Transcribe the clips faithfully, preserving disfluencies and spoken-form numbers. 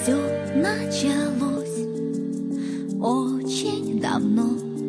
Все началось очень давно.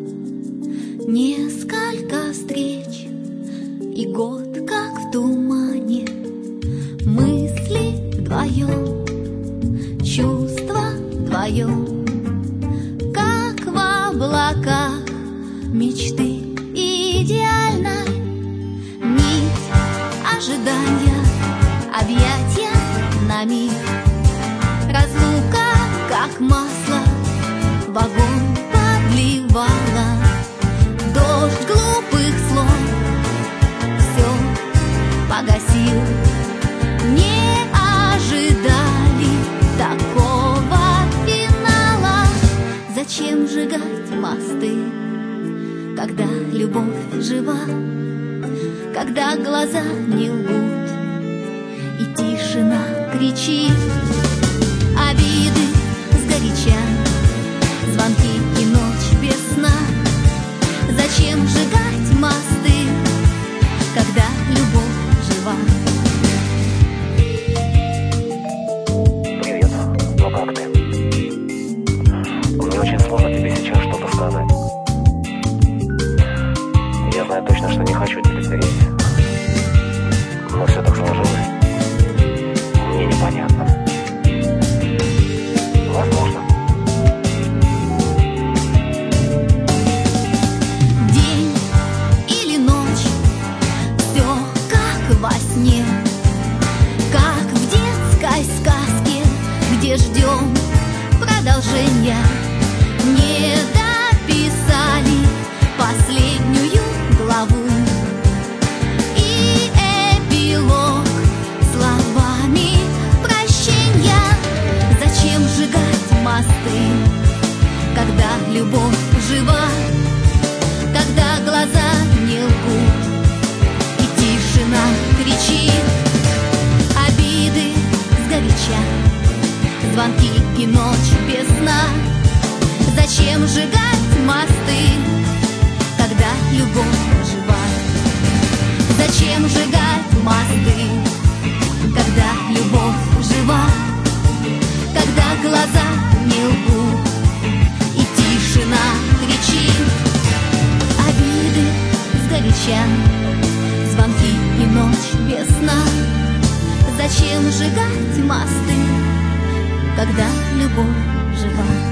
Несколько встреч и год, как в тумане. Мысли вдвоем, чувства вдвоем, как в облаках мечты идеальной. Нить ожидания, объятия на миг, разлука, как масло, в огонь подливала. Дождь глупых слов все погасил. Не ожидали такого финала. Зачем сжигать мосты, когда любовь жива, когда глаза не лгут и тишина кричит? Обиды сгоряча, звонки и ночь без сна. Зачем сжигать мосты, когда любовь жива? Привет, ну как ты? Мне очень сложно тебе сейчас что-то сказать. Я знаю точно, что не хочу тебя терять. Но все так сложилось. Мне непонятно. Возможно. День или ночь, все как во сне, как в детской сказке, где ждем продолжения. Не дописали последнюю главу, и эпилог словами прощения. Зачем сжигать мосты, когда любовь жива, когда глаза не лгут и тишина кричит? Обиды сгоряча, звонки и ночь без сна. Зачем сжигать мосты, когда любовь жива? Зачем сжигать мосты, когда любовь жива, когда глаза не лгут и тишина кричит? Обиды сгоряча, звонки и ночь без сна. Зачем сжигать мосты, когда любовь жива?